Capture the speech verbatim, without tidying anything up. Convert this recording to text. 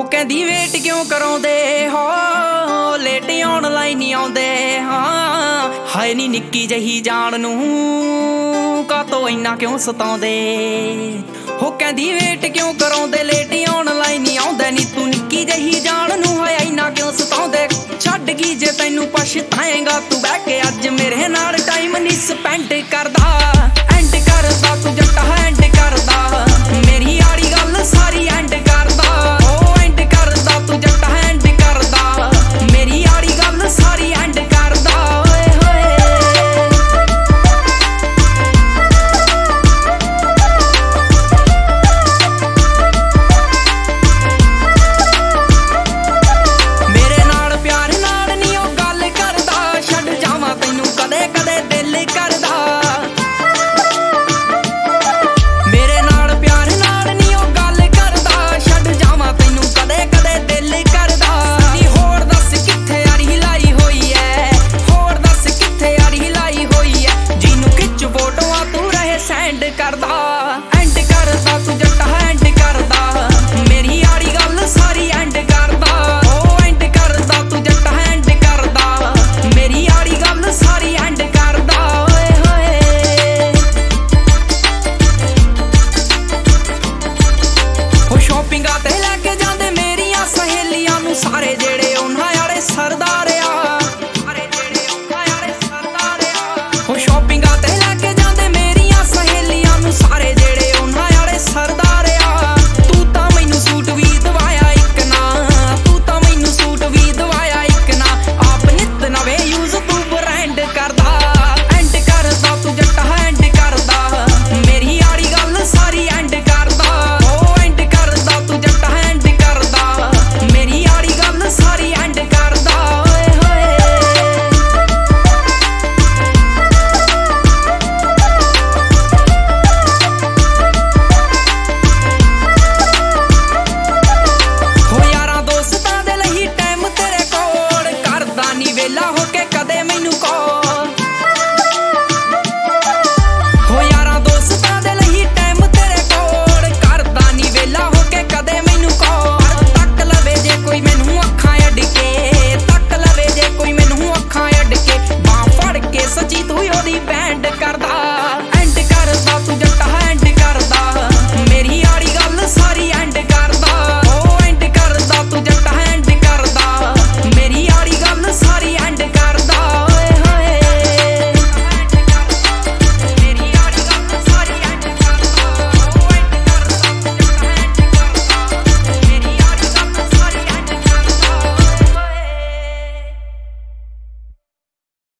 कहंदी wait क्यों कराउंदे हो late online नहीं आउंदे। हाँ हाय नी निक्की जही जान नूं कातों इन्ना क्यों सताउंदे। हो कहंदी वेट क्यों कराउंदे लेट ऑनलाइन नहीं आउंदे नी तू निक्की जही जान नूं हाय इन्ना क्यों सताउंदे। छड्ड गई जे तैनूं पछताएगा तू बह के अज मेरे नाल टाइम नहीं स्पेंड करदा। एंड करदा तू जट्टा एंड करदा मेरी यारी गल सारी एंड करदा। ओ एंड करदा तू जट्टा एंड करदा मेरी यारी गल सारी एंड करदा। ओए होए मेरे नाल प्यार नाल नी ओ गल करदा छड्ड जावां तैनूं कदे कदे दिल करदा। मेरे नाल प्यार नाल नी ओ गल करदा छड्ड जावां तैनूं कदे कदे दिल करदा। नी होर दस कित्थे यारी लाई होई ऐ होर दस कित्थे यारी लाई होई ऐ जिन्नू खिच फोटोआं तू रहे सेंड करदा।